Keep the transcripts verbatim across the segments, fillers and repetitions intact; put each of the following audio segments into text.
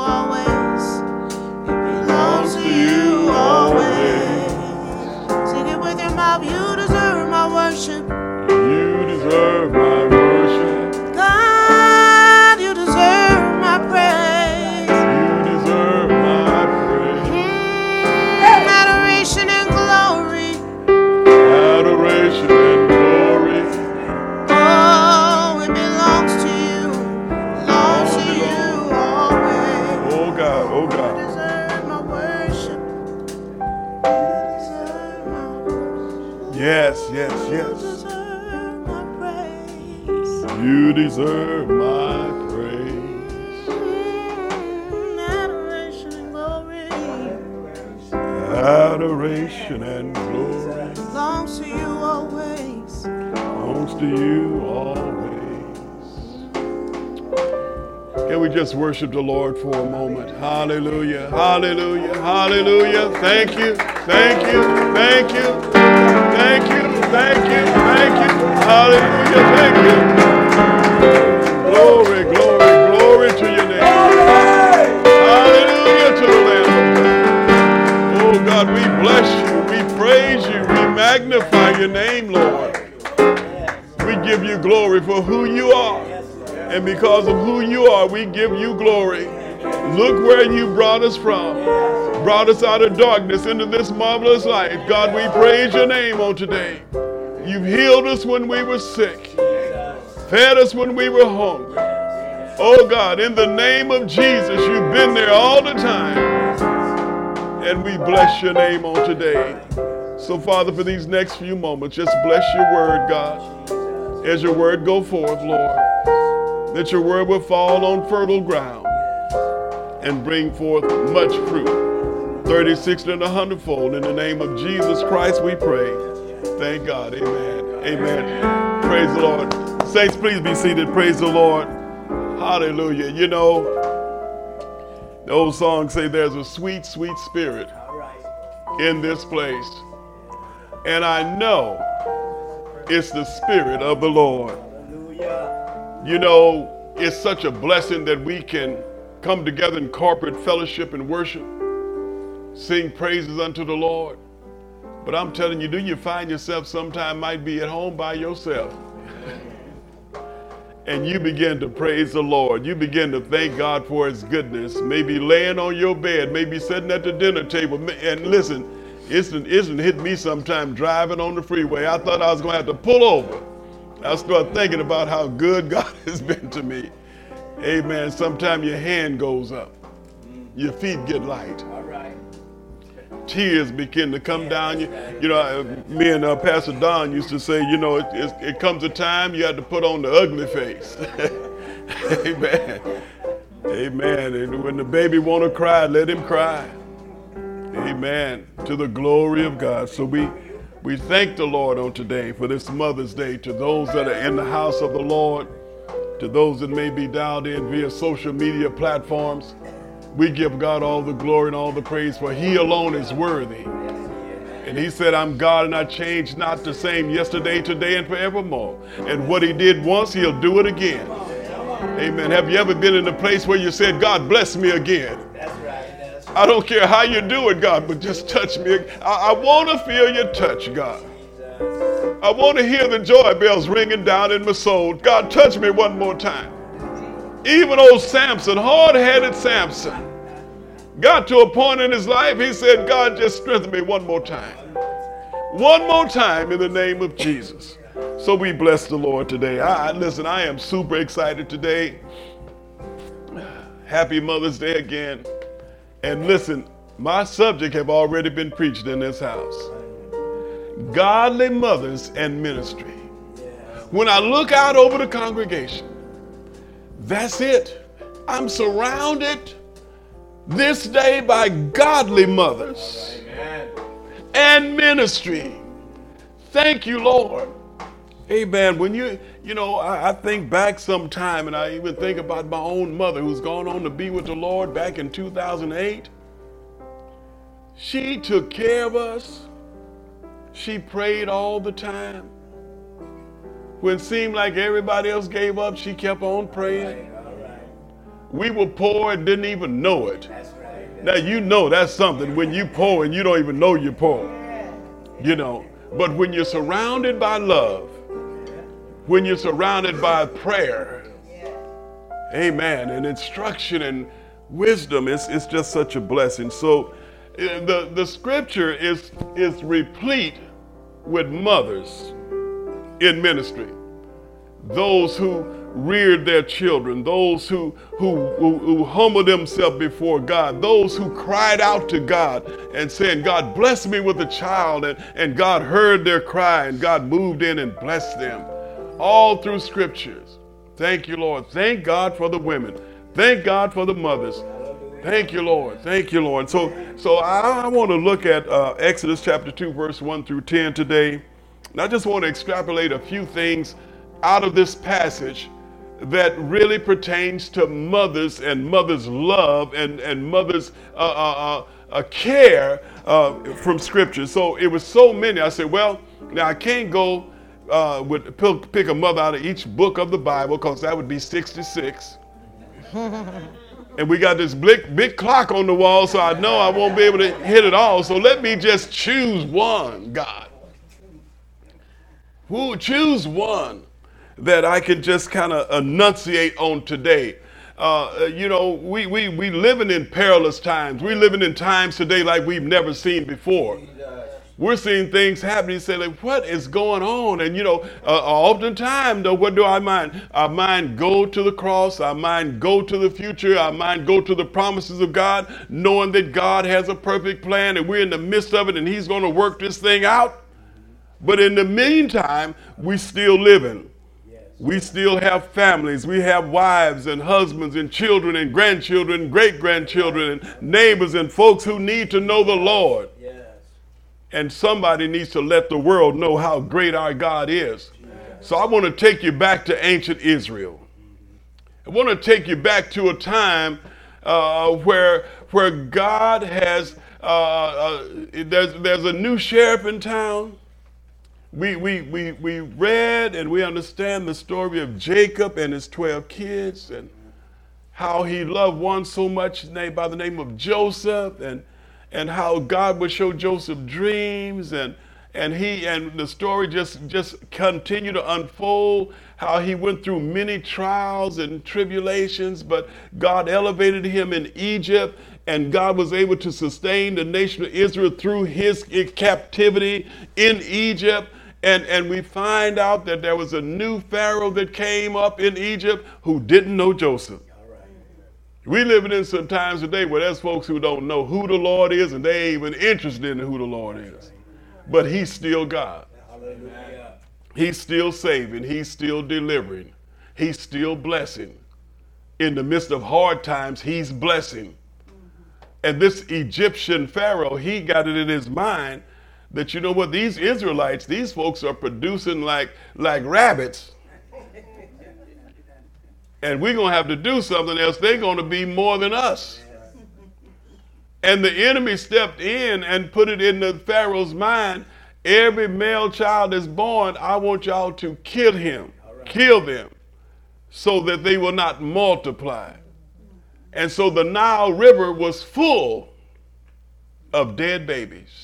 always. It belongs to you always. Sing it with your mouth. You deserve my worship. You deserve my worship. God, you deserve my praise. You deserve my praise. Mm, adoration and glory. Adoration and glory. Oh, it belongs to you. Belongs to you always. Oh God, oh You God. deserve my worship. You deserve my worship. Yes, yes, You yes. deserve my praise. You deserve my praise. Mm, adoration and glory. Adoration and glory Belongs to you always. belongs to you always. Can we just worship the Lord for a moment? Hallelujah, hallelujah, hallelujah. Thank you, thank you, thank you, thank you, thank you, thank you. Hallelujah, thank you. Glory, glory, glory to your name. Hallelujah to the Lamb of God. Oh God, we bless you, we praise you, we magnify your name, Lord. We give you glory for who you are. And because of who you are, we give you glory. Look where you brought us from. Brought us out of darkness into this marvelous light. God, we praise your name on today. You've healed us when we were sick. Fed us when we were hungry. Oh God, in the name of Jesus, you've been there all the time. And we bless your name on today. So Father, for these next few moments, just bless your word, God. As your word go forth, Lord, that your word will fall on fertile ground and bring forth much fruit. thirty, sixty, and a hundredfold. In the name of Jesus Christ we pray. Thank God. Amen. Amen. Praise the Lord. Saints, please be seated. Praise the Lord. Hallelujah. You know, the old song say there's a sweet, sweet spirit in this place. And I know it's the Spirit of the Lord. You know, it's such a blessing that we can come together in corporate fellowship and worship, sing praises unto the Lord. But I'm telling you, do you find yourself sometime might be at home by yourself? And you begin to praise the Lord. You begin to thank God for his goodness. Maybe laying on your bed, maybe sitting at the dinner table. And listen, isn't, isn't hit me sometime driving on the freeway. I thought I was going to have to pull over. I start thinking about how good God has been to me. Amen. Sometimes your hand goes up. Your feet get light. All right. Tears begin to come down. You, you know, uh, me and uh, Pastor Don used to say, you know, it, it, it comes a time you have to put on the ugly face. Amen. Amen. And when the baby want to cry, let him cry. Amen. To the glory of God. So we we thank the Lord on today for this Mother's Day. To those that are in the house of the Lord, to those that may be dialed in via social media platforms, we give God all the glory and all the praise, for he alone is worthy. And he said, I'm God and I change not, the same yesterday, today, and forevermore. And what he did once, he'll do it again. Amen. Have you ever been in a place where you said, God, bless me again? That's right. That's right. I don't care how you do it, God, but just touch me. I, I want to feel your touch, God. I want to hear the joy bells ringing down in my soul. God, touch me one more time. Even old Samson, hard-headed Samson, got to a point in his life, he said, God, just strengthen me one more time. One more time in the name of Jesus. So we bless the Lord today. I, I listen, I am super excited today. Happy Mother's Day again. And listen, my subject have already been preached in this house. Godly mothers and ministry. When I look out over the congregation, that's it. I'm surrounded this day by godly mothers. Amen. And ministry. Thank you, Lord. Amen. When you, you know, I, I think back sometime, and I even think about my own mother who's gone on to be with the Lord back in two thousand eight. She took care of us. She prayed all the time. When it seemed like everybody else gave up, she kept on praying. We were poor and didn't even know it. Now, you know that's something when you poor and you don't even know you're poor. You know, but when you're surrounded by love, when you're surrounded by prayer, amen, and instruction and wisdom, it's, it's just such a blessing. So uh, the, the scripture is, is replete with mothers in ministry. Those who reared their children, those who, who, who, who humbled themselves before God, those who cried out to God and saying, God, bless me with a child, and, and God heard their cry and God moved in and blessed them. All through scriptures. Thank you, Lord. Thank God for the women. Thank God for the mothers. Thank you, Lord. Thank you, Lord. So, so I, I want to look at uh, Exodus chapter two, verse one through ten today. And I just want to extrapolate a few things out of this passage that really pertains to mothers and mothers' love and, and mothers' uh, uh, uh, care uh, from Scripture. So it was so many. I said, well, now I can't go uh, with pick a mother out of each book of the Bible because that would be sixty-six. And we got this big, big clock on the wall, so I know I won't be able to hit it all. So let me just choose one, God. Who choose one that I can just kind of enunciate on today. Uh, you know, we, we, we living in perilous times. We're living in times today like we've never seen before. We're seeing things happening. You say, like, what is going on? And, you know, uh, oftentimes, though, what do our mind? Our mind go to the cross. Our mind go to the future. Our mind go to the promises of God, knowing that God has a perfect plan and we're in the midst of it and he's going to work this thing out. But in the meantime, we still living. We still have families. We have wives and husbands and children and grandchildren and great-grandchildren and neighbors and folks who need to know the Lord. Yes. And somebody needs to let the world know how great our God is. Yes. So I want to take you back to ancient Israel. I want to take you back to a time uh, where, where God has, uh, uh, there's, there's a new sheriff in town. We, we, we, we read and we understand the story of Jacob and his twelve kids and how he loved one so much named by the name of Joseph, and, and how God would show Joseph dreams, and, and, he, and the story just, just continued to unfold, how he went through many trials and tribulations, but God elevated him in Egypt, and God was able to sustain the nation of Israel through his captivity in Egypt. And, and we find out that there was a new Pharaoh that came up in Egypt who didn't know Joseph. We living in some times today where there's folks who don't know who the Lord is and they ain't even interested in who the Lord is. But he's still God. He's still saving. He's still delivering. He's still blessing. In the midst of hard times, he's blessing. And this Egyptian Pharaoh, he got it in his mind that, you know what, these Israelites, these folks are producing like, like rabbits. And we're going to have to do something else. They're going to be more than us. And the enemy stepped in and put it in the Pharaoh's mind, every male child that's born, I want y'all to kill him, kill them, so that they will not multiply. And so the Nile River was full of dead babies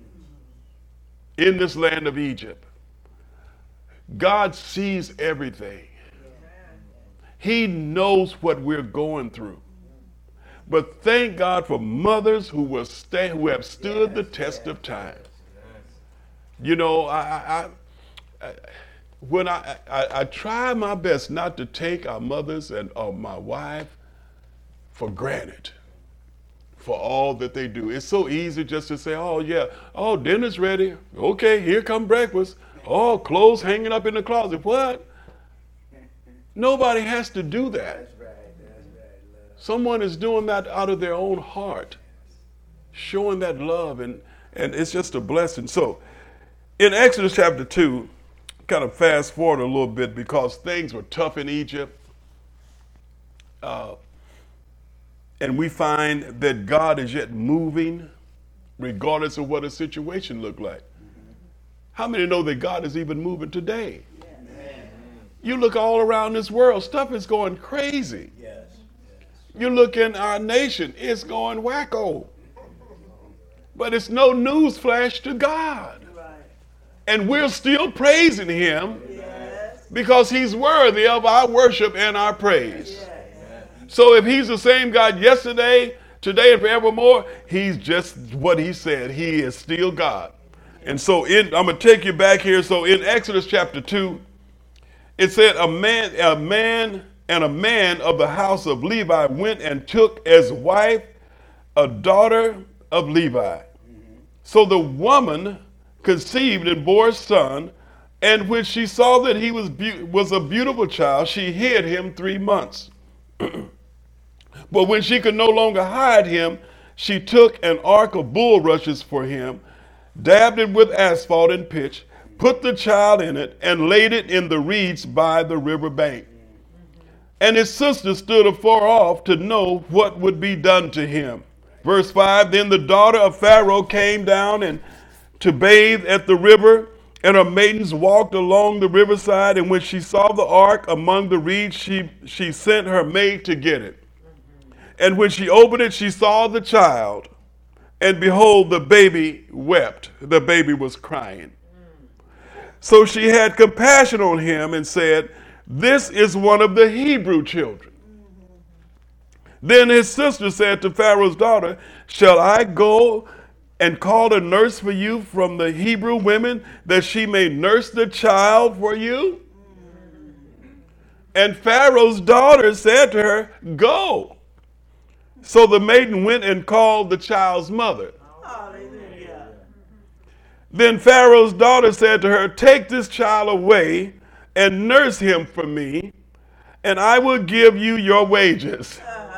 in this land of Egypt. God sees everything. He knows what we're going through. But thank God for mothers who will stay, who have stood the test of time. You know, I, I, I when I, I, I try my best not to take our mothers and or my wife for granted for all that they do. It's so easy just to say, oh yeah, oh, dinner's ready. Okay, here come breakfast. Oh, clothes hanging up in the closet. What? Nobody has to do that. Someone is doing that out of their own heart, showing that love, and, and it's just a blessing. So in Exodus chapter two, kind of fast forward a little bit because things were tough in Egypt. Uh, And we find that God is yet moving regardless of what a situation looked like. Mm-hmm. How many know that God is even moving today? Yes. You look all around this world, stuff is going crazy. Yes. Yes. You look in our nation, it's going wacko. But it's no news flash to God. And we're still praising him because he's worthy of our worship and our praise. So if he's the same God yesterday, today, and forevermore, he's just what he said. He is still God. And so in, I'm going to take you back here. So in Exodus chapter two, it said a man, a man and a man of the house of Levi went and took as wife a daughter of Levi. So the woman conceived and bore a son, and when she saw that he was be- was a beautiful child, she hid him three months. But when she could no longer hide him, she took an ark of bulrushes for him, dabbed it with asphalt and pitch, put the child in it, and laid it in the reeds by the river bank. And his sister stood afar off to know what would be done to him. Verse five, then the daughter of Pharaoh came down and to bathe at the river, and her maidens walked along the riverside, and when she saw the ark among the reeds, she, she sent her maid to get it. And when she opened it, she saw the child, and behold, the baby wept. The baby was crying. So she had compassion on him and said, this is one of the Hebrew children. Then his sister said to Pharaoh's daughter, shall I go and call a nurse for you from the Hebrew women, that she may nurse the child for you? And Pharaoh's daughter said to her, go. So the maiden went and called the child's mother. Hallelujah. Then Pharaoh's daughter said to her, take this child away and nurse him for me, and I will give you your wages.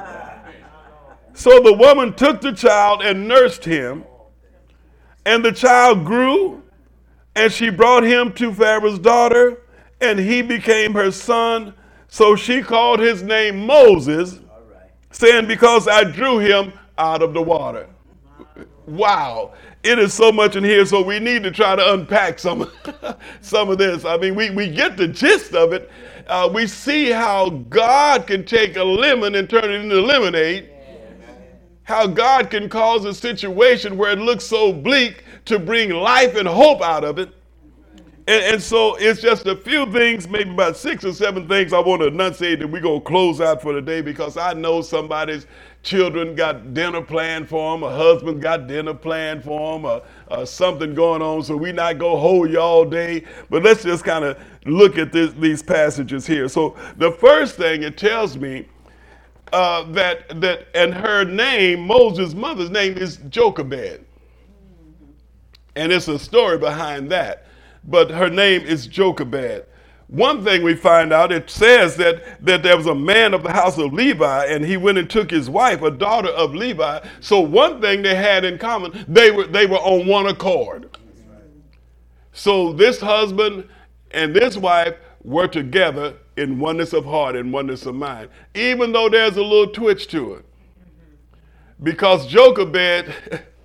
So the woman took the child and nursed him, and the child grew, and she brought him to Pharaoh's daughter, and he became her son. So she called his name Moses, saying, because I drew him out of the water. Wow. It is so much in here, so we need to try to unpack some, some of this. I mean, we, we get the gist of it. Uh, we see how God can take a lemon and turn it into lemonade. How God can cause a situation where it looks so bleak to bring life and hope out of it. And, and so it's just a few things, maybe about six or seven things I want to enunciate that we're going to close out for today, because I know somebody's children got dinner planned for them, a husband got dinner planned for them, or, or something going on, so we're not going to hold you all day. But let's just kind of look at this, these passages here. So the first thing it tells me uh, that, that, and her name, Moses' mother's name is Jochebed. And it's a story behind that. But her name is Jochebed. One thing we find out, it says that, that there was a man of the house of Levi, and he went and took his wife, a daughter of Levi. So one thing they had in common, they were, they were on one accord. So this husband and this wife were together in oneness of heart and oneness of mind, even though there's a little twitch to it. Because Jochebed,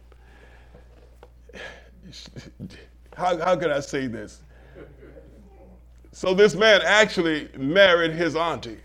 how, how can I say this? So this man actually married his auntie.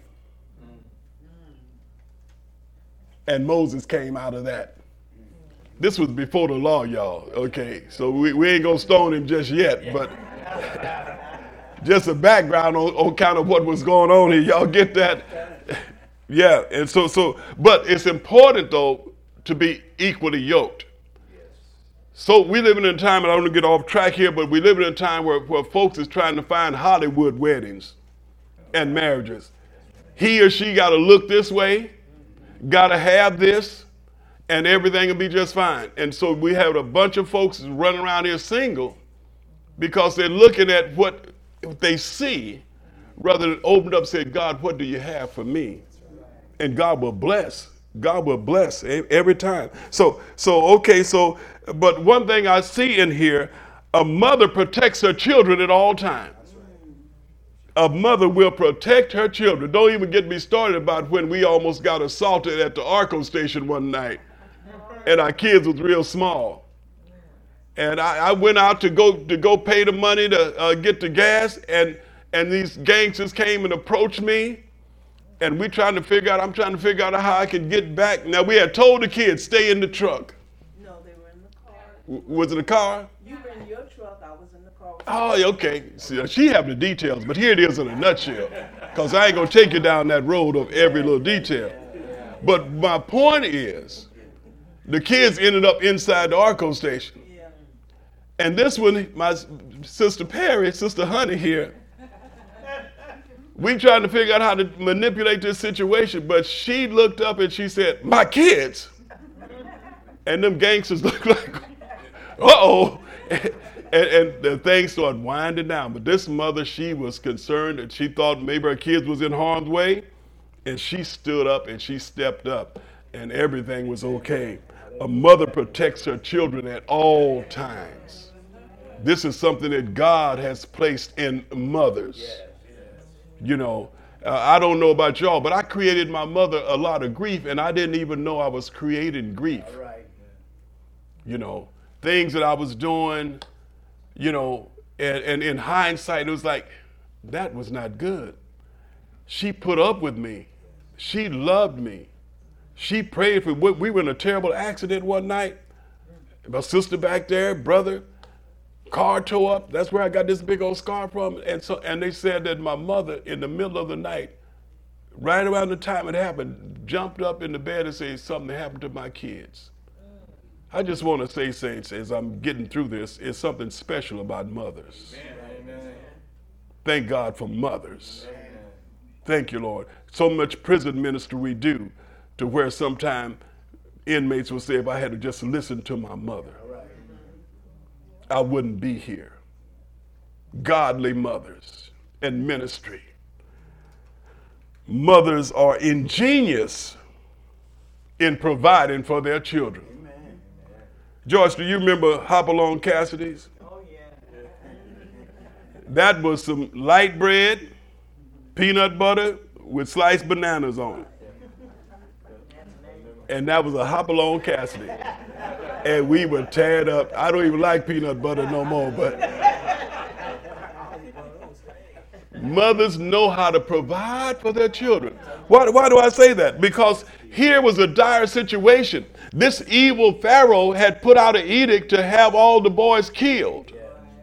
And Moses came out of that. This was before the law, y'all. Okay, so we, we ain't gonna stone him just yet, but just a background on, on kind of what was going on here. Y'all get that? Yeah, and so, so, but it's important though to be equally yoked. So we live in a time, and I don't want to get off track here, but we live in a time where, where folks is trying to find Hollywood weddings and marriages. He or she got to look this way, got to have this, and everything will be just fine. And so we have a bunch of folks running around here single because they're looking at what they see rather than open up and say, God, what do you have for me? And God will bless. God will bless every time. So, so okay, so, but one thing I see in here, a mother protects her children at all times. A mother will protect her children. Don't even get me started about when we almost got assaulted at the Arco station one night, and our kids was real small. And I, I went out to go to go pay the money to uh, get the gas, and and these gangsters came and approached me. And we trying to figure out, I'm trying to figure out how I could get back. Now, we had told the kids, stay in the truck. No, they were in the car. W- was it a car? You were in your truck, I was in the car. Oh, okay. See, she have the details, but here it is in a nutshell. Because I ain't going to take you down that road of every little detail. But my point is, the kids ended up inside the Arco station. Yeah. And this one, my sister Perry, Sister Honey here, we trying to figure out how to manipulate this situation, but she looked up and she said, my kids. And them gangsters looked like, uh-oh. And, and the thing started winding down. But this mother, she was concerned and she thought maybe her kids was in harm's way. And she stood up and she stepped up and everything was okay. A mother protects her children at all times. This is something that God has placed in mothers. You know, uh, I don't know about y'all, but I created my mother a lot of grief and I didn't even know I was creating grief. You know, things that I was doing, you know, and, and in hindsight, it was like, that was not good. She put up with me. She loved me. She prayed for me. We were in a terrible accident one night. My sister back there, brother, car tore up. That's where I got this big old scar from. And so, and they said that my mother, in the middle of the night, right around the time it happened, jumped up in the bed and said, something happened to my kids. I just want to say, saints, as I'm getting through this, it's something special about mothers. Amen. Thank God for mothers. Amen. Thank you, Lord. So much prison ministry we do to where sometimes inmates will say, if I had to just listen to my mother, I wouldn't be here. Godly mothers and ministry. Mothers are ingenious in providing for their children. Amen. Joyce, do you remember Hopalong Cassidy's? Oh, yeah. That was some light bread, peanut butter with sliced bananas on it. And that was a Hopalong Cassidy. And we were teared up. I don't even like peanut butter no more, but mothers know how to provide for their children. Why, why do I say that? Because here was a dire situation. This evil Pharaoh had put out an edict to have all the boys killed.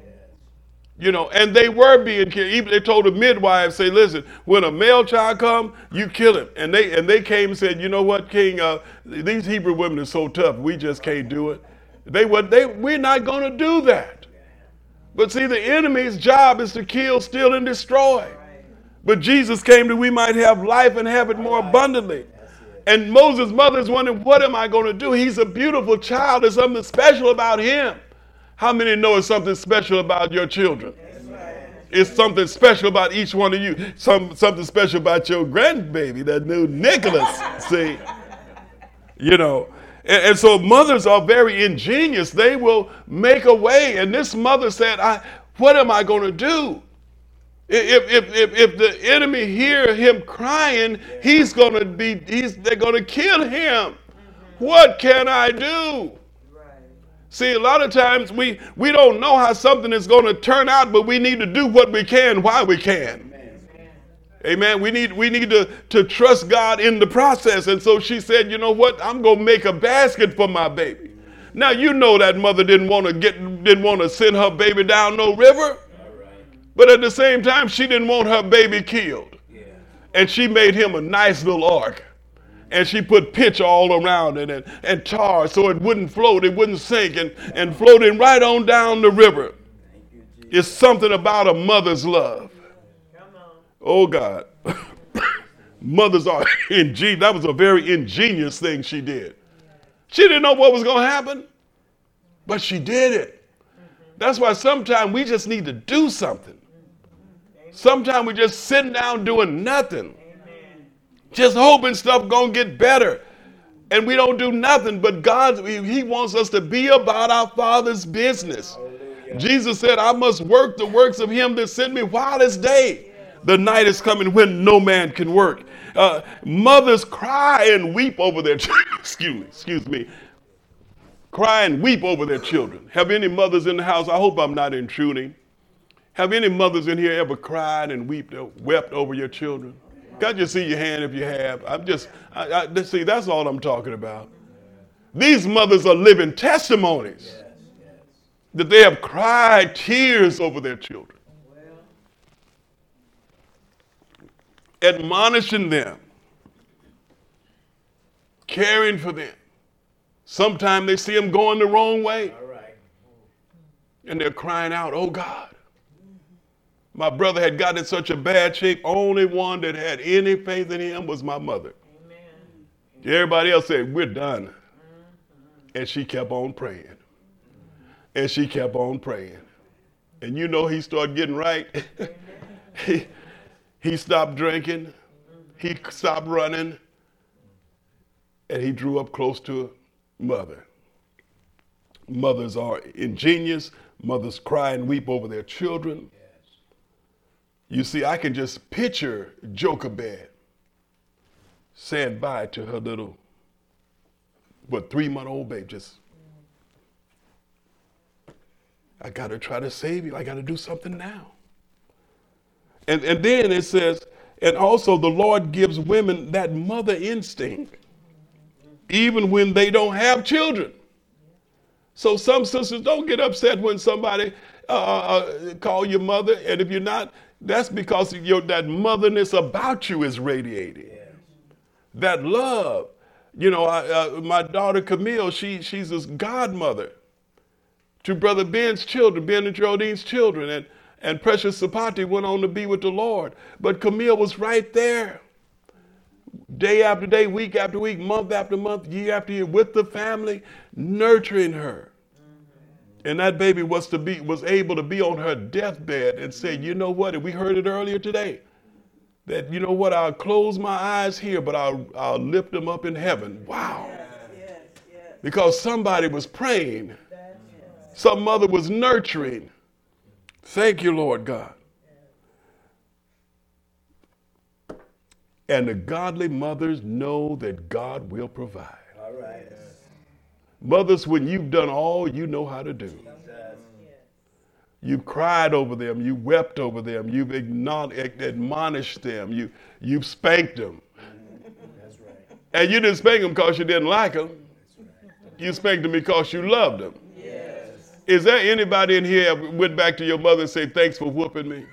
You know, and they were being killed. Even they told the midwives, say, listen, when a male child come, you kill him. And they and they came and said, you know what, King, uh, these Hebrew women are so tough, we just can't do it. They were, they, we're not going to do that. But see, the enemy's job is to kill, steal, and destroy. But Jesus came that we might have life and have it more abundantly. And Moses' mother is wondering, what am I going to do? He's a beautiful child. There's something special about him. How many know it's something special about your children? It's something special about each one of you. Some, something special about your grandbaby, that new Nicholas. See? You know. And, and so mothers are very ingenious. They will make a way. And this mother said, I, what am I going to do? If, if, if, if the enemy hear him crying, he's going to be, he's, they're going to kill him. What can I do? See, a lot of times we, we don't know how something is going to turn out, but we need to do what we can while we can. Amen. Amen. We need we need to, to trust God in the process. And so she said, you know what? I'm going to make a basket for my baby. Now, you know that mother didn't want to get didn't want to send her baby down no river. But at the same time, she didn't want her baby killed. And she made him a nice little ark. And she put pitch all around it and, and tar so it wouldn't float, it wouldn't sink, and, and floating right on down the river. It's something about a mother's love. Oh, God. Mothers are ingenious. That was a very ingenious thing she did. She didn't know what was going to happen, but she did it. That's why sometimes we just need to do something. Sometimes we're just sitting down doing nothing. Just hoping stuff gonna get better. And we don't do nothing, but God, he wants us to be about our Father's business. Hallelujah. Jesus said, I must work the works of him that sent me while it's day. The night is coming when no man can work. Uh, mothers cry and weep over their children. excuse me, excuse me. Cry and weep over their children. Have any mothers in the house? I hope I'm not intruding. Have any mothers in here ever cried and wept, wept over your children? Can I just see your hand if you have? I'm just, I, I, see, that's all I'm talking about. These mothers are living testimonies that they have cried tears over their children, admonishing them, caring for them. Sometimes they see them going the wrong way. All right. And they're crying out, oh God. My brother had gotten in such a bad shape. Only one that had any faith in him was my mother. Amen. Everybody else said, we're done. Mm-hmm. And she kept on praying. And she kept on praying. And you know he started getting right. he, he stopped drinking. He stopped running. And he drew up close to mother. Mothers are ingenious. Mothers cry and weep over their children. Yes. You see, I can just picture Jochebed saying bye to her little, what, three-month-old baby. Just, I got to try to save you. I got to do something now. And, and then it says, and also the Lord gives women that mother instinct, even when they don't have children. So some sisters, don't get upset when somebody uh, uh, call you mother, and if you're not, that's because your, that motherness about you is radiating. Yeah. That love. You know, I, uh, my daughter Camille, she she's this godmother to Brother Ben's children, Ben and Geraldine's children, and, and Precious Sapati went on to be with the Lord. But Camille was right there. Day after day, week after week, month after month, year after year, with the family, nurturing her. Mm-hmm. And that baby was to be was able to be on her deathbed and say, you know what, and we heard it earlier today, that you know what, I'll close my eyes here, but I'll I'll lift them up in heaven. Wow. Yes, yes, yes. Because somebody was praying. Some mother was nurturing. Thank you, Lord God. And the godly mothers know that God will provide. All right. Mothers, when you've done all you know how to do, you've cried over them, you wept over them, you've admonished them, you, you've spanked them. That's right. And you didn't spank them because you didn't like them. You spanked them because you loved them. Yes. Is there anybody in here that went back to your mother and said, thanks for whooping me?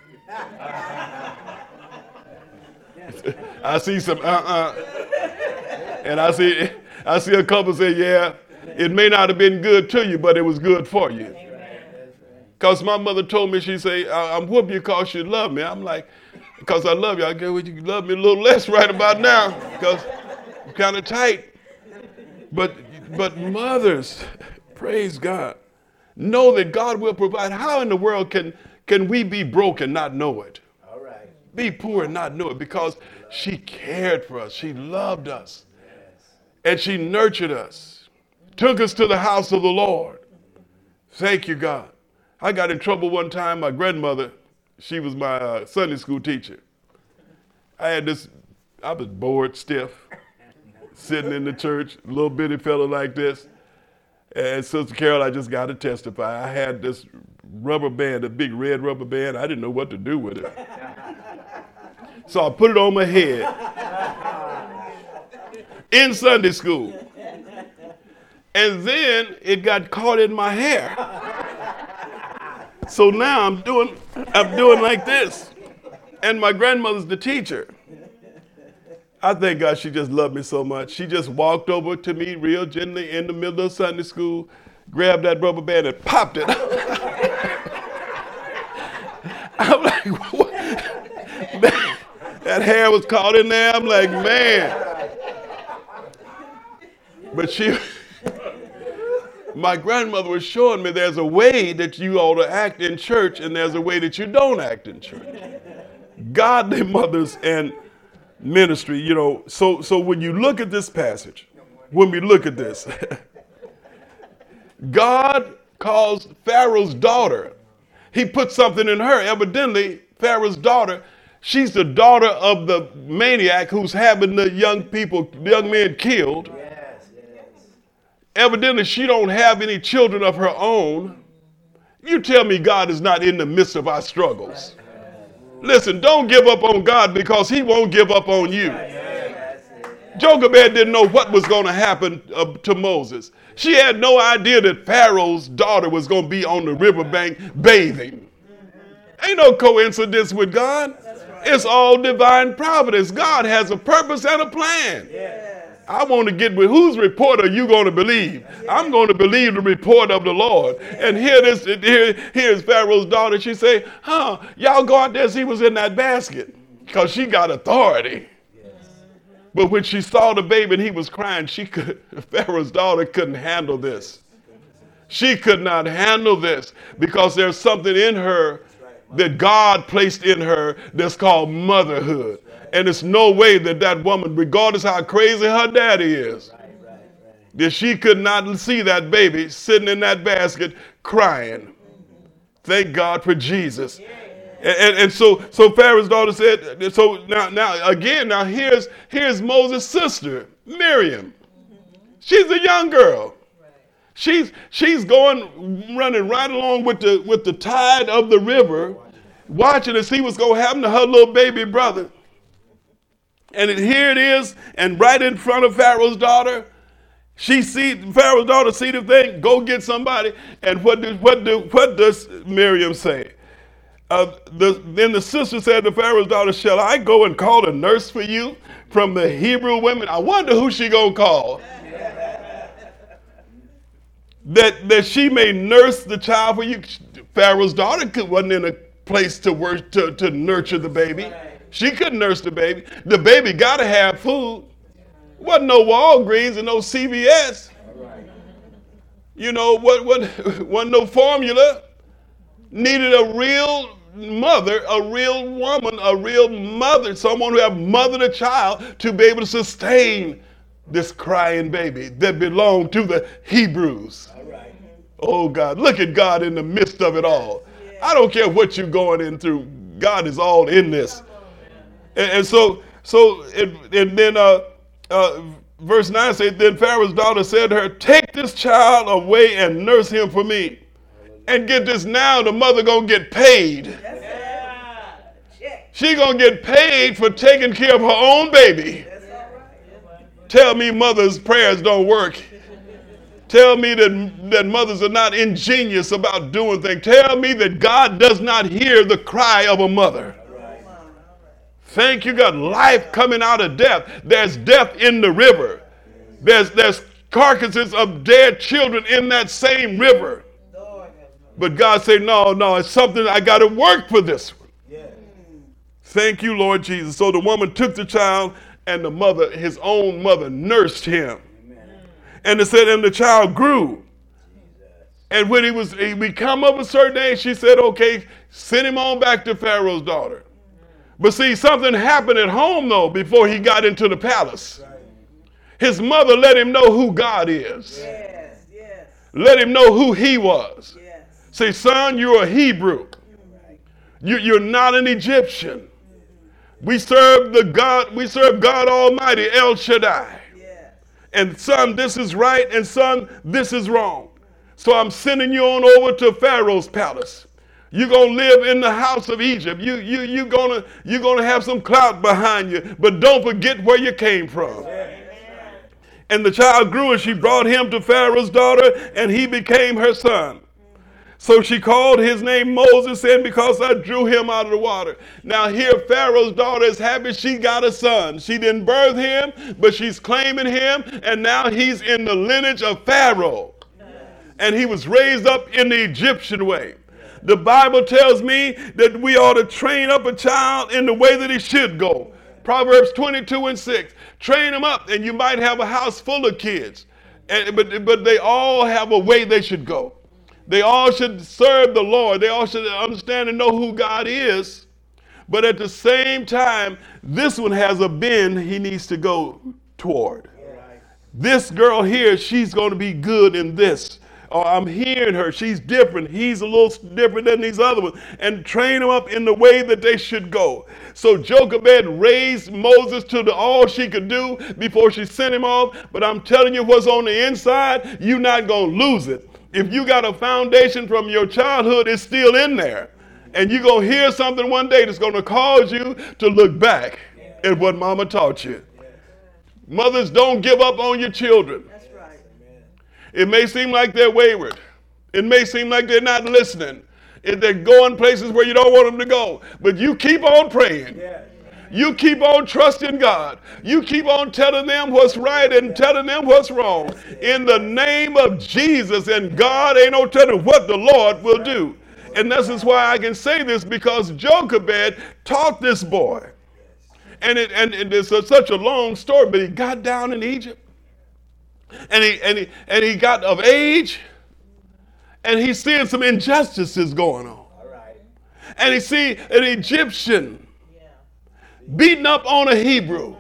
I see some uh-uh. And I see I see a couple say, yeah, it may not have been good to you, but it was good for you. Because my mother told me, she said, I'm whooping you because you love me. I'm like, because I love you. I go, well, you love me a little less right about now because I'm kind of tight. But, but mothers, praise God, know that God will provide. How in the world can, can we be broke and not know it? All right. Be poor and not know it, because she cared for us. She loved us. And she nurtured us. Took us to the house of the Lord. Thank you, God. I got in trouble one time. My grandmother, she was my uh, Sunday school teacher. I had this, I was bored, stiff, sitting in the church, a little bitty fella like this. And Sister Carol, I just got to testify. I had this rubber band, a big red rubber band. I didn't know what to do with it. So I put it on my head in Sunday school. And then it got caught in my hair. So now I'm doing, I'm doing like this. And my grandmother's the teacher. I thank God she just loved me so much. She just walked over to me real gently in the middle of Sunday school, grabbed that rubber band and popped it. I'm like, what? That hair was caught in there. I'm like, man. But she, my grandmother was showing me there's a way that you ought to act in church and there's a way that you don't act in church. Godly mothers and ministry, you know. So, so when you look at this passage, when we look at this, God calls Pharaoh's daughter. He put something in her. Evidently, Pharaoh's daughter, she's the daughter of the maniac who's having the young people, the young men killed. Yes, yes. Evidently, she don't have any children of her own. You tell me God is not in the midst of our struggles. Listen, don't give up on God because he won't give up on you. Jochebed didn't know what was going to happen uh, to Moses. She had no idea that Pharaoh's daughter was going to be on the riverbank bathing. Ain't no coincidence with God. It's all divine providence. God has a purpose and a plan. I want to get with whose report are you going to believe? I'm going to believe the report of the Lord. And here this, here, here's Pharaoh's daughter. She say, huh, y'all go out there and see what's in that basket. Because she got authority. But when she saw the baby and he was crying, she could, Pharaoh's daughter couldn't handle this. She could not handle this because there's something in her that God placed in her that's called motherhood. And it's no way that that woman, regardless how crazy her daddy is, that she could not see that baby sitting in that basket crying. Thank God for Jesus. And, and, and so, so Pharaoh's daughter said, so now, now again, now here's, here's Moses' sister, Miriam. She's a young girl. She's, she's going, running right along with the, with the tide of the river, watching to see what's going to happen to her little baby brother. And it, here it is, and right in front of Pharaoh's daughter, she see Pharaoh's daughter see the thing, go get somebody. And what do, what do, what does Miriam say? Uh, the, then the sister said to Pharaoh's daughter, shall I go and call a nurse for you from the Hebrew women? I wonder who she gonna call. that, that she may nurse the child for you. Pharaoh's daughter could, wasn't in a place to, work, to, to nurture the baby. She couldn't nurse the baby. The baby got to have food. Wasn't no Walgreens and no C V S. You know, what, what, wasn't no formula. Needed a real mother, a real woman, a real mother, someone who have mothered a child to be able to sustain this crying baby that belonged to the Hebrews. Oh, God, look at God in the midst of it all. I don't care what you're going in through. God is all in this. And, and so, so, and, and then uh, uh, verse nine says, then Pharaoh's daughter said to her, take this child away and nurse him for me. And get this, now the mother gonna get paid. She gonna get paid for taking care of her own baby. Tell me mothers' prayers don't work. Tell me that, that mothers are not ingenious about doing things. Tell me that God does not hear the cry of a mother. Thank you, God. Life coming out of death. There's death in the river. There's, there's carcasses of dead children in that same river. But God said, no, no, it's something I got to work for this one. Yeah. Thank you, Lord Jesus. So the woman took the child, and the mother, his own mother, nursed him. Amen. And it said, and the child grew. Jesus. And when he was, he become of a certain age, she said, okay, send him on back to Pharaoh's daughter. But see, something happened at home, though, before he got into the palace. Right. His mother let him know who God is. Yes, yes. Let him know who he was. Yes. Say, son, you're a Hebrew. You, you're not an Egyptian. We serve the God, we serve God Almighty, El Shaddai. And son, this is right, and son, this is wrong. So I'm sending you on over to Pharaoh's palace. You're going to live in the house of Egypt. You, you, you're going to you're gonna have some clout behind you, but don't forget where you came from. And the child grew, and she brought him to Pharaoh's daughter, and he became her son. So she called his name Moses, saying, because I drew him out of the water. Now here Pharaoh's daughter is happy she got a son. She didn't birth him, but she's claiming him, and now he's in the lineage of Pharaoh. And he was raised up in the Egyptian way. The Bible tells me that we ought to train up a child in the way that he should go. Proverbs twenty-two and six. Train him up, and you might have a house full of kids. And, but, but they all have a way they should go. They all should serve the Lord. They all should understand and know who God is. But at the same time, this one has a bend he needs to go toward. Right. This girl here, she's going to be good in this. Or I'm hearing her. She's different. He's a little different than these other ones. And train them up in the way that they should go. So Jochebed raised Moses to the all she could do before she sent him off. But I'm telling you what's on the inside, you're not going to lose it. If you got a foundation from your childhood, it's still in there. And you're going to hear something one day that's going to cause you to look back at what mama taught you. Mothers, don't give up on your children. That's right. It may seem like they're wayward. It may seem like they're not listening. If they're going places where you don't want them to go. But you keep on praying. You keep on trusting God. You keep on telling them what's right and telling them what's wrong. In the name of Jesus, and God ain't no telling what the Lord will do. And this is why I can say this, because Jochebed taught this boy. And it and, and it's a, such a long story, but he got down in Egypt. And he and he and he got of age, and he's seeing some injustices going on. All right. And he see an Egyptian beating up on a Hebrew.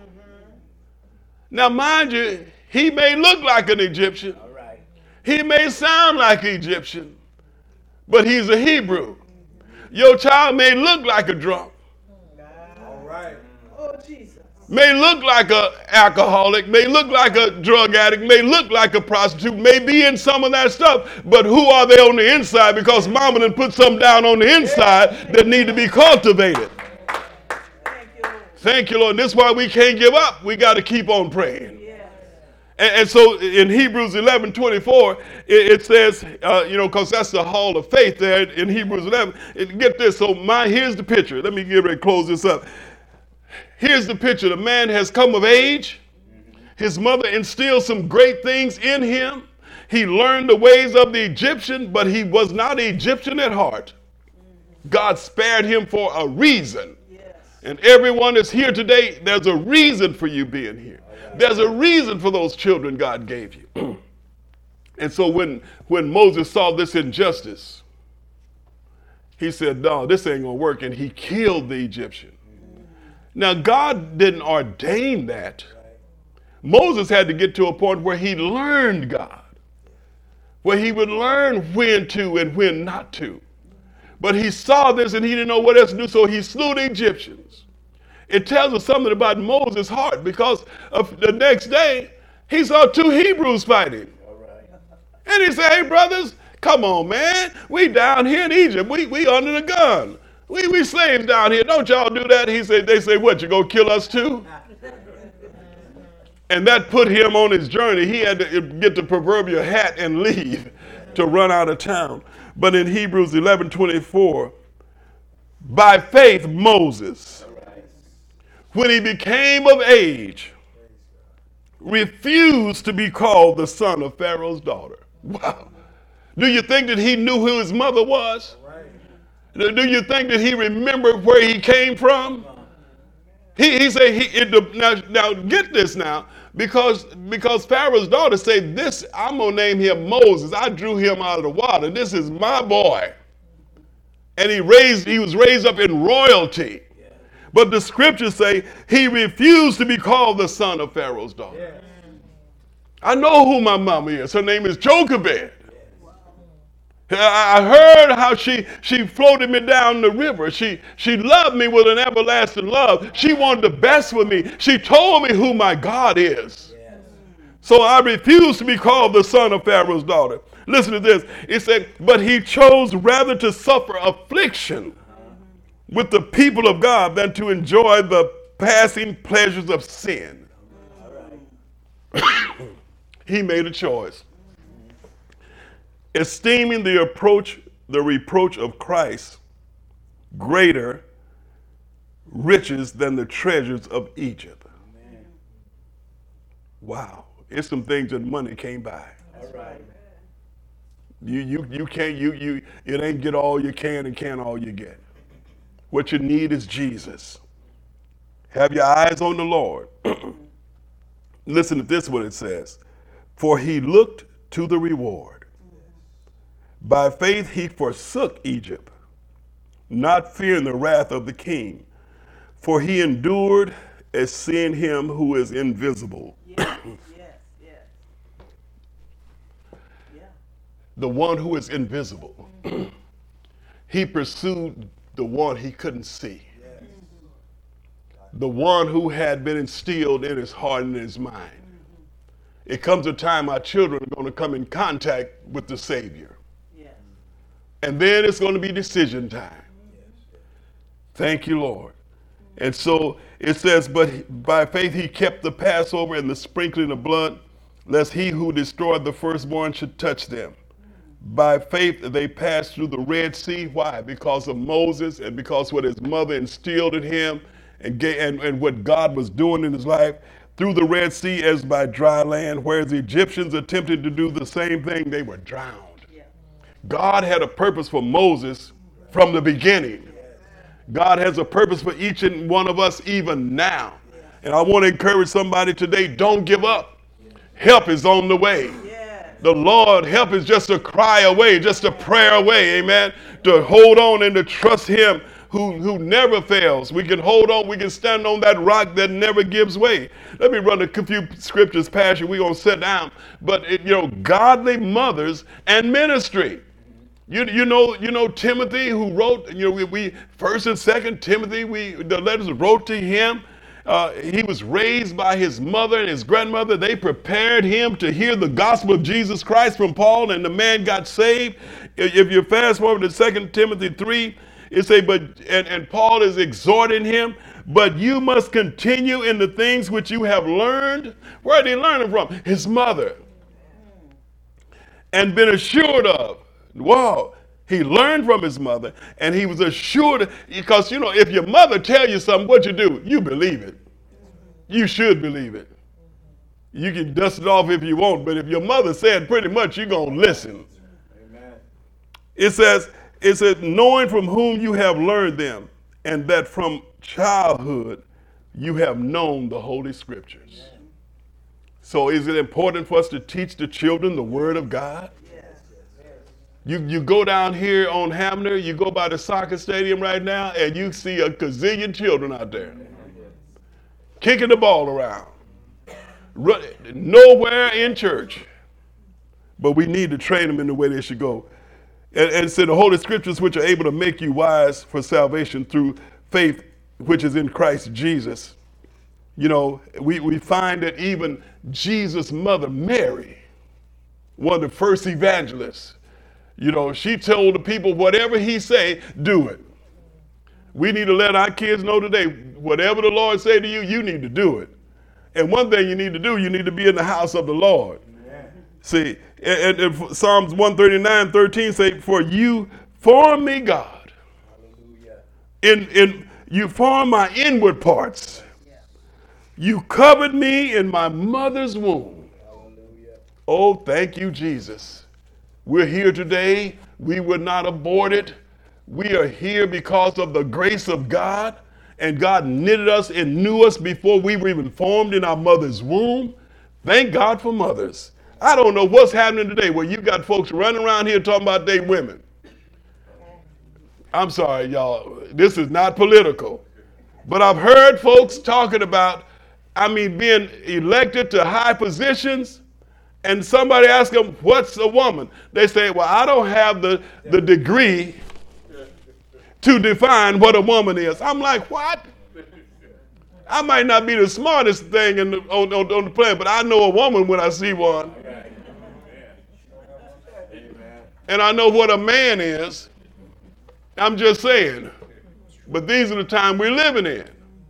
Now, mind you, he may look like an Egyptian. All right. He may sound like an Egyptian, but he's a Hebrew. Your child may look like a drunk, All right. Oh, Jesus. may look like an alcoholic, may look like a drug addict, may look like a prostitute, may be in some of that stuff, but who are they on the inside? Because mama done put something down on the inside that need to be cultivated. Thank you, Lord. Thank you, Lord. This is why we can't give up. We got to keep on praying. Yes. And, and so in Hebrews eleven twenty-four, it, it says, uh, you know, because that's the hall of faith there in Hebrews eleven. It, get this. So my here's the picture. Let me get ready to close this up. Here's the picture. The man has come of age. His mother instilled some great things in him. He learned the ways of the Egyptian, but he was not Egyptian at heart. God spared him for a reason. Yes. And everyone that's here today, there's a reason for you being here. There's a reason for those children God gave you. And so when, when Moses saw this injustice, he said, no, this ain't going to work. And he killed the Egyptian. Now, God didn't ordain that. Moses had to get to a point where he learned God, where he would learn when to and when not to. But he saw this and he didn't know what else to do, so he slew the Egyptians. It tells us something about Moses' heart, because of the next day, he saw two Hebrews fighting. All right. And he said, hey, brothers, come on, man. We down here in Egypt. We, we under the gun. We, we slaves down here. Don't y'all do that? He said, they say, what, you gonna kill us too? And that put him on his journey. He had to get the proverbial hat and leave to run out of town. But in Hebrews eleven twenty-four, by faith Moses, when he became of age, refused to be called the son of Pharaoh's daughter. Wow. Do you think that he knew who his mother was? Do you think that he remembered where he came from? He, he said, he, it, now, now get this now, because, because Pharaoh's daughter said, this, I'm going to name him Moses. I drew him out of the water. This is my boy. And he raised, he was raised up in royalty. But the scriptures say he refused to be called the son of Pharaoh's daughter. I know who my mama is. Her name is Jochebed. I heard how she, she floated me down the river. She, she loved me with an everlasting love. She wanted the best for me. She told me who my God is. Yes. So I refused to be called the son of Pharaoh's daughter. Listen to this. It said, but he chose rather to suffer affliction with the people of God than to enjoy the passing pleasures of sin. Right. He made a choice. Esteeming the approach, the reproach of Christ greater riches than the treasures of Egypt. Amen. Wow. It's some things that money can't buy. All right. You, you, you can't, you, you, it ain't get all you can and can't all you get. What you need is Jesus. Have your eyes on the Lord. Listen to this, what it says. For he looked to the reward. By faith he forsook Egypt, not fearing the wrath of the king, for he endured as seeing him who is invisible. Yes, yes, yes. Yeah. The one who is invisible. He pursued the one he couldn't see. Yes. The one who had been instilled in his heart and in his mind. Mm-hmm. It comes a time our children are going to come in contact with the Savior. And then it's going to be decision time. Yes. Thank you, Lord. And so it says, but by faith he kept the Passover and the sprinkling of blood, lest he who destroyed the firstborn should touch them. By faith they passed through the Red Sea. Why? Because of Moses and because what his mother instilled in him and, gave, and, and what God was doing in his life. Through the Red Sea as by dry land, whereas the Egyptians attempted to do the same thing, they were drowned. Yeah. God had a purpose for Moses from the beginning. God has a purpose for each and one of us even now. And I want to encourage somebody today, don't give up. Help is on the way. The Lord, help is just a cry away, just a prayer away, amen, to hold on and to trust him who, who never fails. We can hold on, we can stand on that rock that never gives way. Let me run a few scriptures past you. We're going to sit down. But, it, you know, godly mothers and ministry. You, you know, you know Timothy, who wrote, you know, we, we first and second Timothy, we the letters wrote to him. Uh, he was raised by his mother and his grandmother. They prepared him to hear the gospel of Jesus Christ from Paul, and the man got saved. If you fast forward to Second Timothy three, it say, but and, and Paul is exhorting him, but you must continue in the things which you have learned. Where did he learn it from? His mother. And been assured of. Wow. He learned from his mother, and he was assured, because, you know, if your mother tell you something, what you do? You believe it. You should believe it. You can dust it off if you want, but if your mother said pretty much, you're going to listen. Amen. It says, it says, knowing from whom you have learned them, and that from childhood you have known the Holy Scriptures. Amen. So is it important for us to teach the children the Word of God? You you go down here on Hamner, you go by the soccer stadium right now, and you see a gazillion children out there kicking the ball around. Run, nowhere in church. But we need to train them in the way they should go. And, and so the Holy Scriptures, which are able to make you wise for salvation through faith, which is in Christ Jesus. You know, we, we find that even Jesus' mother, Mary, one of the first evangelists, you know, she told the people, whatever he say, do it. We need to let our kids know today, whatever the Lord say to you, you need to do it. And one thing you need to do, you need to be in the house of the Lord. Amen. See, and, and Psalms one thirty-nine, thirteen say, for you formed me, God. Hallelujah. In, in, you formed my inward parts. Yeah. You covered me in my mother's womb. Hallelujah. Oh, thank you, Jesus. We're here today. We were not aborted. We are here because of the grace of God. And God knitted us and knew us before we were even formed in our mother's womb. Thank God for mothers. I don't know what's happening today where you got folks running around here talking about they women. I'm sorry, y'all. This is not political. But I've heard folks talking about, I mean, being elected to high positions. And somebody asks them, what's a woman? They say, well, I don't have the, the degree to define what a woman is. I'm like, what? I might not be the smartest thing in the, on, on, on the planet, but I know a woman when I see one. And I know what a man is. I'm just saying. But these are the times we're living in.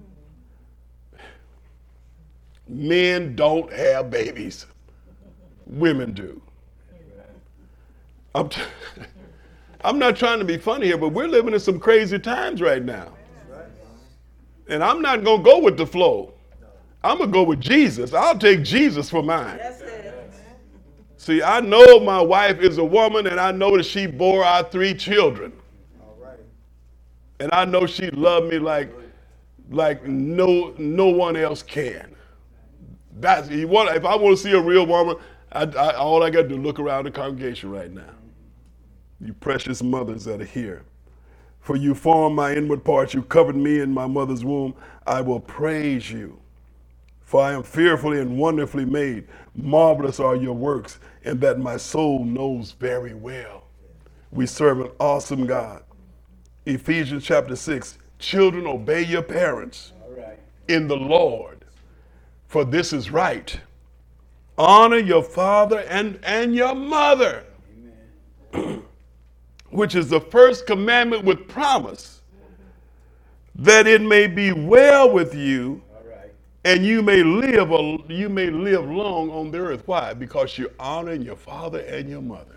Men don't have babies. Women do. I'm, t- I'm not trying to be funny here, but we're living in some crazy times right now. And I'm not going to go with the flow. I'm going to go with Jesus. I'll take Jesus for mine. See, I know my wife is a woman, and I know that she bore our three children. And I know she loved me like, like no, no one else can. That's, you want, if I want to see a real woman, I, I, all I got to do is look around the congregation right now. You precious mothers that are here. For you formed my inward parts, you covered me in my mother's womb. I will praise you. For I am fearfully and wonderfully made. Marvelous are your works, and that my soul knows very well. We serve an awesome God. Ephesians chapter six, children, obey your parents in the Lord, for this is right. Honor your father and, and your mother, which is the first commandment with promise, that it may be well with you, and you may live a, you may live long on the earth. Why? Because you're honoring your father and your mother.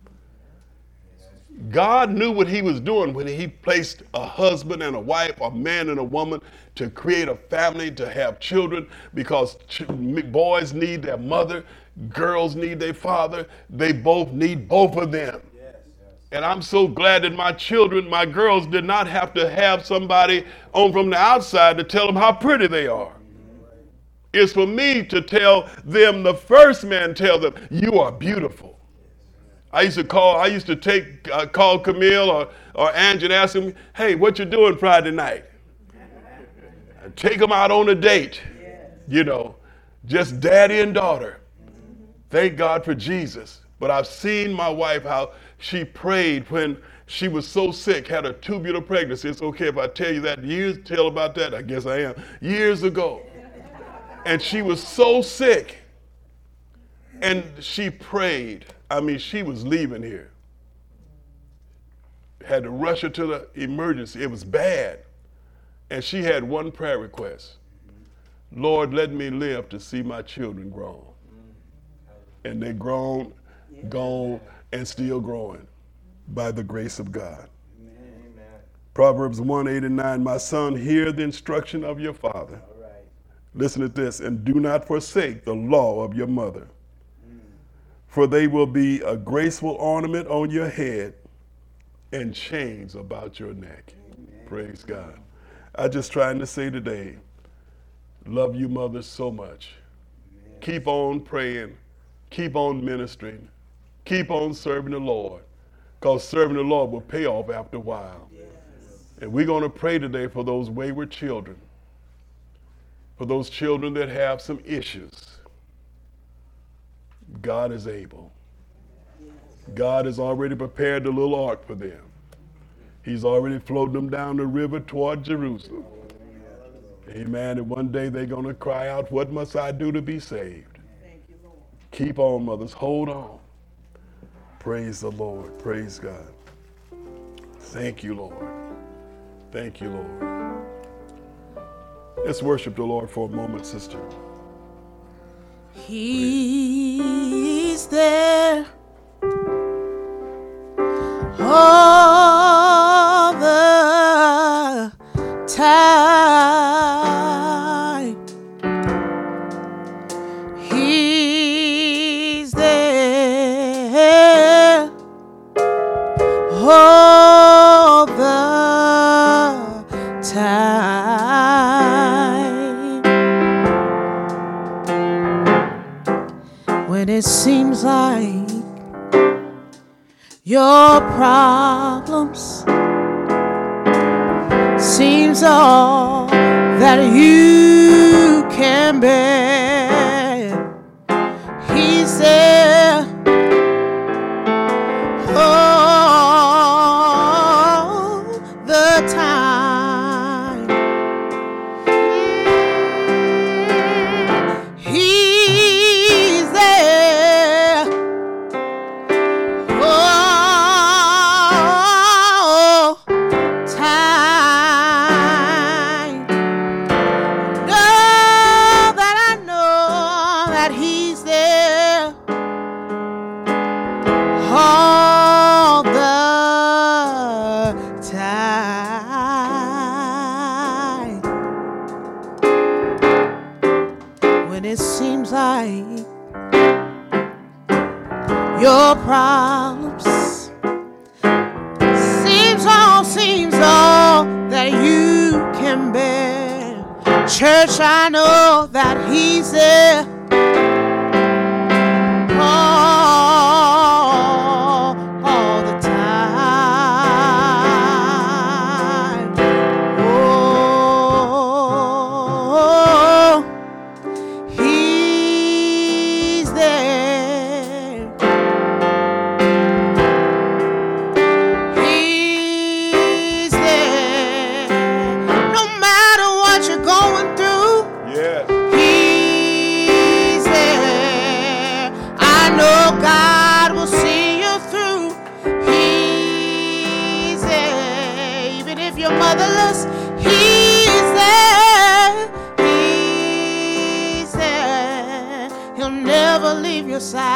God knew what he was doing when he placed a husband and a wife, a man and a woman, to create a family, to have children, because ch- boys need their mother, girls need their father. They both need both of them. Yes, yes. And I'm so glad that my children, my girls, did not have to have somebody on from the outside to tell them how pretty they are. It's for me to tell them, the first man tell them, you are beautiful. I used to call, I used to take, uh, call Camille or, or Angie and ask them, hey, what you doing Friday night? And take them out on a date, you know, just daddy and daughter. Thank God for Jesus. But I've seen my wife, how she prayed when she was so sick, had a tubular pregnancy. It's okay if I tell you that, years, tell about that, I guess I am, years ago. And she was so sick, and she prayed. I mean, she was leaving here. Had to rush her to the emergency. It was bad. And she had one prayer request. Lord, let me live to see my children grown. And they're grown, gone, and still growing by the grace of God. Amen. Proverbs one, eight and nine, my son, hear the instruction of your father. All right. Listen to this, and do not forsake the law of your mother. For they will be a graceful ornament on your head and chains about your neck. Amen. Praise God. I'm just trying to say today, love you mothers so much. Amen. Keep on praying. Keep on ministering. Keep on serving the Lord. Because serving the Lord will pay off after a while. Yes. And we're going to pray today for those wayward children. For those children that have some issues. God is able. God has already prepared the little ark for them. He's already floated them down the river toward Jerusalem. Amen. And one day they're going to cry out, what must I do to be saved? Keep on, mothers. Hold on. Praise the Lord. Praise God. Thank you, Lord. Thank you, Lord. Let's worship the Lord for a moment, sister. He's there all the time. He's there all the time. When it seems like your problems seems all that you can bear, He's there all the time. He's there all time. Know that I know that He's there all the time. When it seems like your problems seems all, seems all that you can bear, church, I know that He's there all, all the time. Oh, He's there. He's there. No matter what you're going through, Yes. He's side.